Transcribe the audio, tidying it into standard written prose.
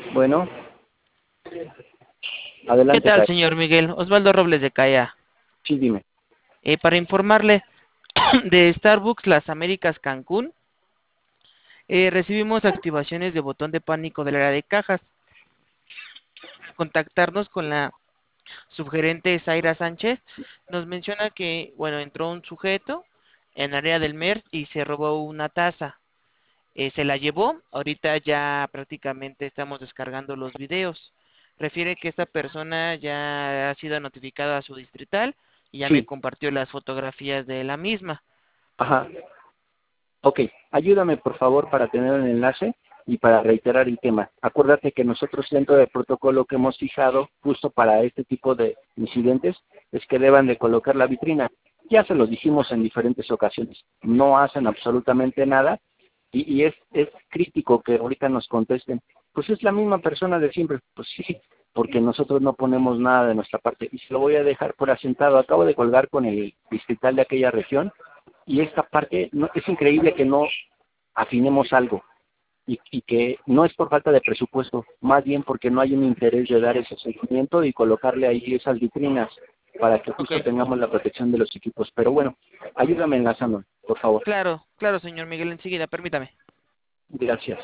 Bueno, ¿Qué adelante, tal, Kai. señor Miguel? Osvaldo Robles de Calla. Sí, dime. Para informarle de Starbucks Las Américas Cancún, recibimos activaciones de botón de pánico del área de cajas. Contactarnos con la subgerente Zaira Sánchez nos menciona que, bueno, entró un sujeto en área del MER y se robó una taza. Se la llevó, ahorita ya prácticamente estamos descargando los videos. Refiere que esta persona ya ha sido notificada a su distrital y ya me Sí, compartió las fotografías de la misma. ajá. Ok, ayúdame por favor para tener el enlace y para reiterar el tema. Acuérdate que nosotros dentro del protocolo que hemos fijado justo para este tipo de incidentes es que deban de colocar la vitrina. Ya se lo dijimos en diferentes ocasiones. No hacen absolutamente nada y es crítico que ahorita nos contesten. Pues es la misma persona de siempre. Pues sí, porque nosotros no ponemos nada de nuestra parte. Y se lo voy a dejar por asentado. Acabo de colgar con el distrital de aquella región y esta parte, es increíble que no afinemos algo y que no es por falta de presupuesto, más bien porque no hay un interés de dar ese seguimiento y colocarle ahí esas vitrinas para que Ok, justo tengamos la protección de los equipos. Pero bueno, ayúdame enlazando, por favor. claro, claro, señor Miguel, enseguida, permítame. Gracias.